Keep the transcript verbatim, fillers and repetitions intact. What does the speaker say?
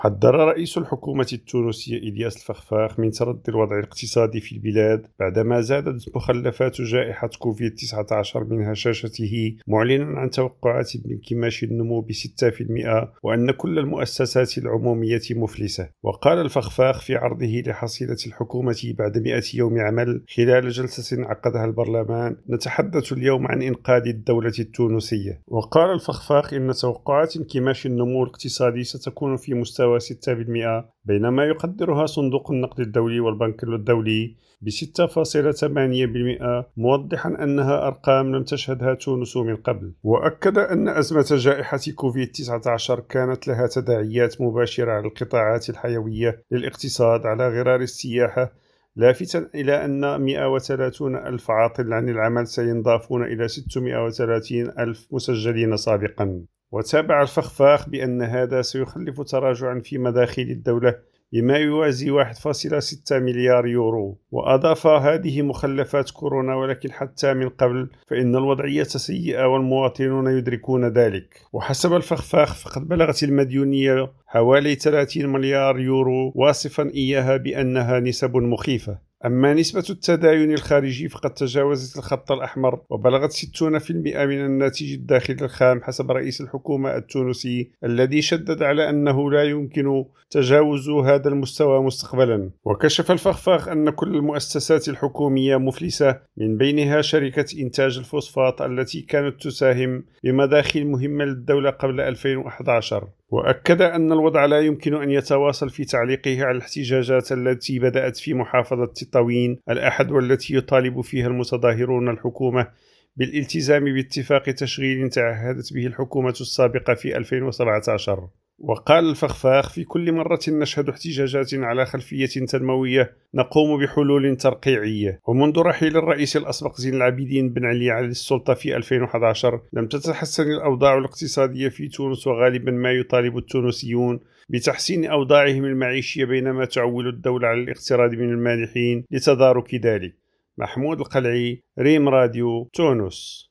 حذر رئيس الحكومة التونسية إلياس الفخفاخ من تردي الوضع الاقتصادي في البلاد بعدما زادت مخلفات جائحة كوفيد تسعة عشر من هشاشته، معلنا عن توقعات بانكماش النمو بستة بالمئة وأن كل المؤسسات العمومية مفلسة. وقال الفخفاخ في عرضه لحصيلة الحكومة بعد مئة يوم عمل خلال جلسة عقدها البرلمان: نتحدث اليوم عن إنقاذ الدولة التونسية. وقال الفخفاخ إن توقعات انكماش النمو الاقتصادي ستكون في مستوى ستة بالمئة، بينما يقدرها صندوق النقد الدولي والبنك الدولي ب ستة فاصلة ثمانية بالمئة، موضحا أنها أرقام لم تشهدها تونس من قبل. وأكد أن أزمة جائحة كوفيد تسعة عشر كانت لها تداعيات مباشرة على القطاعات الحيوية للاقتصاد على غرار السياحة، لافتا إلى أن مئة وثلاثين ألف عاطل عن العمل سينضافون إلى ستمئة وثلاثين ألف مسجلين سابقا. وتابع الفخفاخ بأن هذا سيخلف تراجعا في مداخيل الدولة بما يوازي واحد فاصلة ستة مليار يورو. وأضاف: هذه مخلفات كورونا، ولكن حتى من قبل فإن الوضعية سيئة والمواطنون يدركون ذلك. وحسب الفخفاخ فقد بلغت المديونية حوالي ثلاثين مليار يورو، واصفا إياها بأنها نسب مخيفة. أما نسبة التداين الخارجي فقد تجاوزت الخط الأحمر وبلغت ستين بالمئة من الناتج الداخلي الخام حسب رئيس الحكومة التونسي، الذي شدد على أنه لا يمكن تجاوز هذا المستوى مستقبلا. وكشف الفخفاخ أن كل المؤسسات الحكومية مفلسة، من بينها شركة إنتاج الفوسفات التي كانت تساهم بمداخيل مهمة للدولة قبل ألفين وأحد عشر. وأكد أن الوضع لا يمكن أن يتواصل في تعليقه على الاحتجاجات التي بدأت في محافظة تطاوين الأحد، والتي يطالب فيها المتظاهرون الحكومة بالالتزام باتفاق تشغيل تعهدت به الحكومة السابقة في ألفين وسبعة عشر. وقال الفخفاخ: في كل مرة نشهد احتجاجات على خلفية تنموية نقوم بحلول ترقيعية. ومنذ رحيل الرئيس الأسبق زين العابدين بن علي على السلطة في ألفين وأحد عشر لم تتحسن الأوضاع الاقتصادية في تونس، وغالبا ما يطالب التونسيون بتحسين أوضاعهم المعيشية، بينما تعول الدولة على الاقتراض من المانحين لتدارك ذلك. محمود القلعي، ريم راديو، تونس.